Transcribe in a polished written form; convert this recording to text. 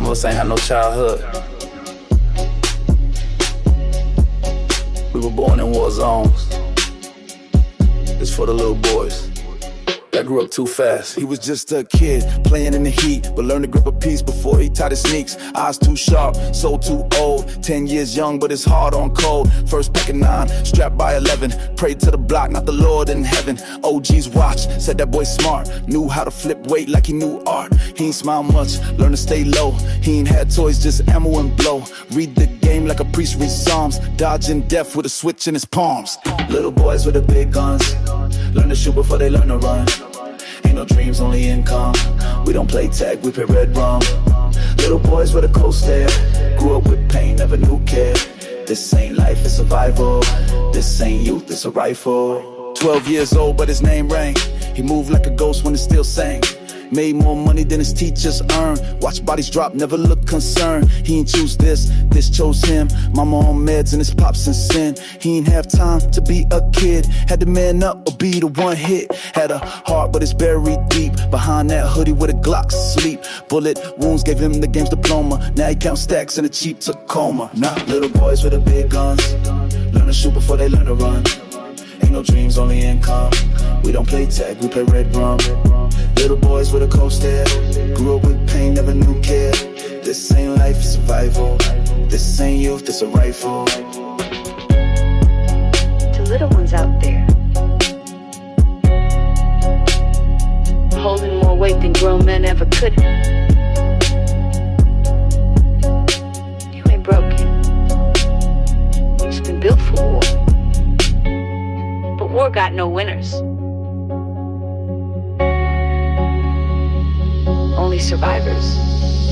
of us ain't had no childhood. We were born in war zones. It's for the little boys that grew up too fast. He was just a kid, playing in the heat, but learned to grip a piece before he tied his sneaks. Eyes too sharp, soul too old. 10 years young, but his heart on cold. First pack of 9, strapped by 11. Prayed to the block, not the Lord in heaven. OG's watch, said that boy smart. Knew how to flip weight like he knew art. He ain't smile much, learned to stay low. He ain't had toys, just ammo and blow. Read the game like a priest reads Psalms. Dodging death with a switch in his palms. Little boys with the big guns, learn to shoot before they learn to run. Ain't no dreams, only income. We don't play tag, we play red rum. Little boys with a cold stare, grew up with pain, never knew care. This ain't life, it's survival. This ain't youth, it's a rifle. 12 years old, but his name rang. He moved like a ghost when it still sang. Made more money than his teachers earned. Watch bodies drop, never look concerned. He ain't choose this chose him. Mama on meds and his pops in sin. He ain't have time to be a kid. Had to man up or be the one hit. Had a heart but it's buried deep behind that hoodie with a Glock sleep. Bullet wounds gave him the game's diploma. Now he count stacks in a cheap Tacoma. Little boys with the big guns, learn to shoot before they learn to run. Ain't no dreams, only income. We don't play tag, we play red rum. Little boys with a cold stare, grew up with pain, never knew care. This ain't life, it's survival. This ain't youth, it's a rifle. To little ones out there, holding more weight than grown men ever could. You ain't broken. It's been built for war. But war got no winners. Only survivors.